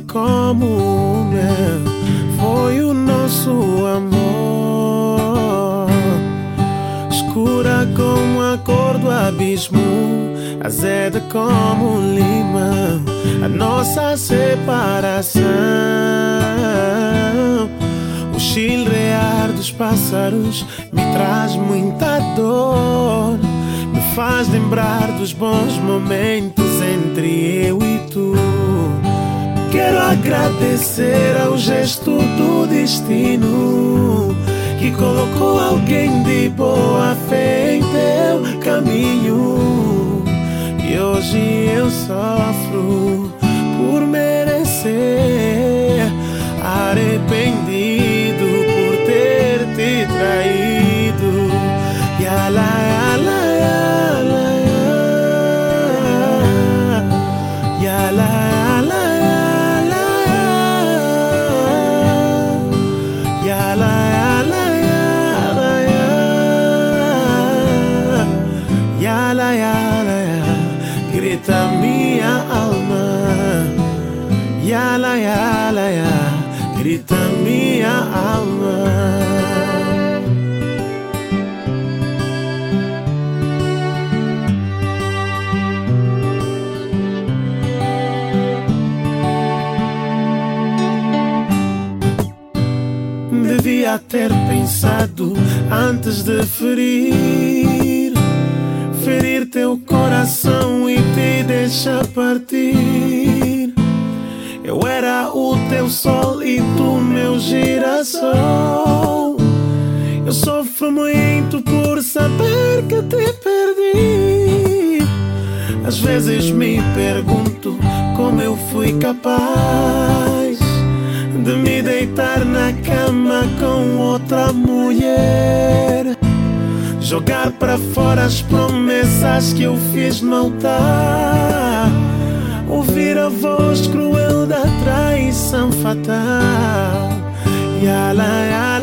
como o mel foi o nosso amor. Escura como a cor do abismo, azeda como um limão, a nossa separação. O chilrear dos pássaros me traz muita dor, me faz lembrar dos bons momentos entre eu e tu. Quero agradecer ao gesto do destino que colocou alguém de boa fé em teu caminho. E hoje eu sofro por merecer, arrependido por ter te traído. Yala, yala, yala, yala, yala, yala, yala, grita minha alma. Yala, yala, yala, grita minha alma. Devia ter pensado antes de ferir teu coração e te deixar partir. Eu era o teu sol e tu meu girassol. Eu sofro muito por saber que te perdi. Às vezes me pergunto como eu fui capaz de me deitar na cama com outra mulher, jogar para fora as promessas que eu fiz maltar, ouvir a voz cruel da traição fatal. Yala, yala.